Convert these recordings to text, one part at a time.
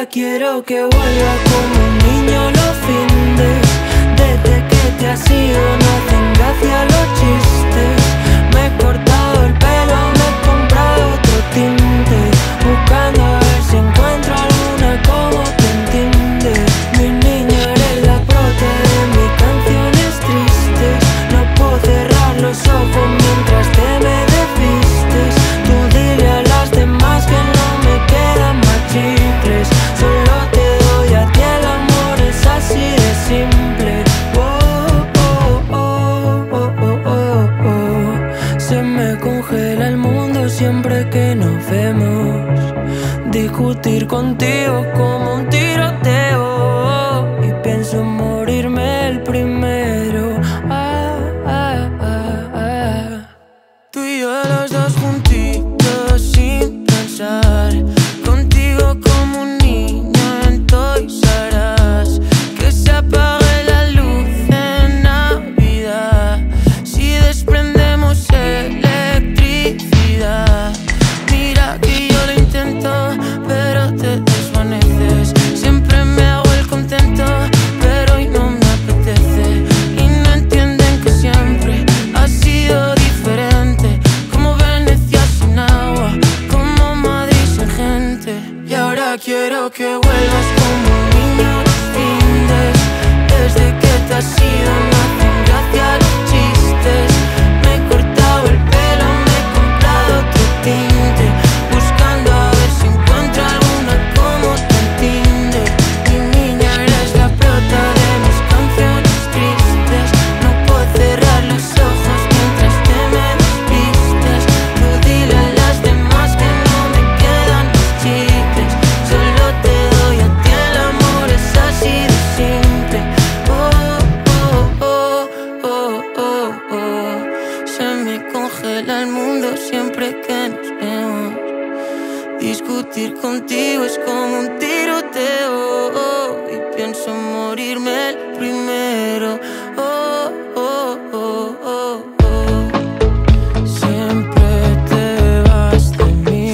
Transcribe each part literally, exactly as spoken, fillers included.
ahora quiero que vuelva como un niño los findes. Desde que te has ido no hacen gracia los chistes. Me he cortado el pelo, me he comprado otro tinte, buscando a ver si encuentro alguna como te entiende. Mi niña, eres la prota de mis canciones tristes. No puedo cerrar los ojos mientras te me desvistes. Tú dile a las demás que no me quedan más chicles. Solo te doy a ti, el amor es así de simple. Oh, oh, oh, oh, oh, oh, oh. Se me congela el mundo siempre que nos vemos. Discutir contigo como un tiroteo, y pienso en morirme el primero. Ah, ah, ah, ah. Tú y yo los dos juntitos sin pensar, contigo como un niño en Toys R Us. Que se apague la luz en Navidad si desprendemos electricidad. Mira que yo lo intento, pero te desvaneces. Siempre me hago el contento, pero hoy no me apetece. Y no entienden que siempre ha sido diferente, como Venecia sin agua, como Madrid sin gente. Y ahora quiero que vuelvas como un niño los findes. Desde que te has ido no hacen gracia los chistes. Me he cortado el pelo, me he comprado otro tinte, buscando a ver si encuentro alguna como te entiende. Mi niña, eres la prota de mis canciones tristes. No puedo cerrar los ojos mientras te me desvistes. Tú dile a las demás que no me quedan los chicles. Solo te doy a ti, el amor es así de simple. Oh, oh, oh, oh, oh, oh. Se me congela el mundo siempre que nos vemos. Discutir contigo es como un tiroteo, y pienso en morirme el primero. Oh, oh, oh, oh, oh. Siempre te vas de mí,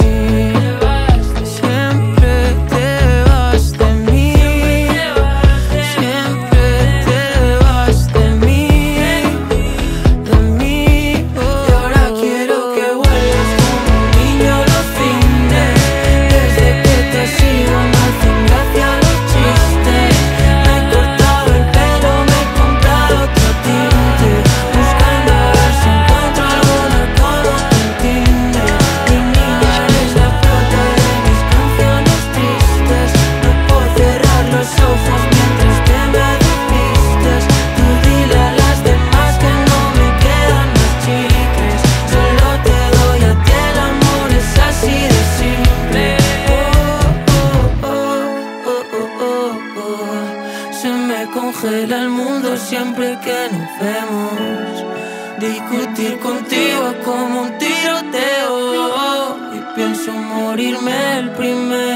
siempre te vas de mí, siempre te vas de mí, de mí. Oh. Y ahora quiero que vuelvas como un niño los findes. Desde que te has ido no hacen gracia los chistes. Me he cortado el pelo, me he comprado otro tinte, buscando a ver si encuentro alguna como te entiende. Mi niña, eres la prota de mis canciones tristes. No puedo cerrar los ojos mientras te me desvistes. Tú dile a las demás que no me quedan más chicles. Solo te doy a ti, el amor es así de simple. Oh, oh, oh, oh, oh, oh, oh. Se me congela el mundo siempre que nos vemos. Discutir contigo es como un tiroteo, y pienso morirme el primero.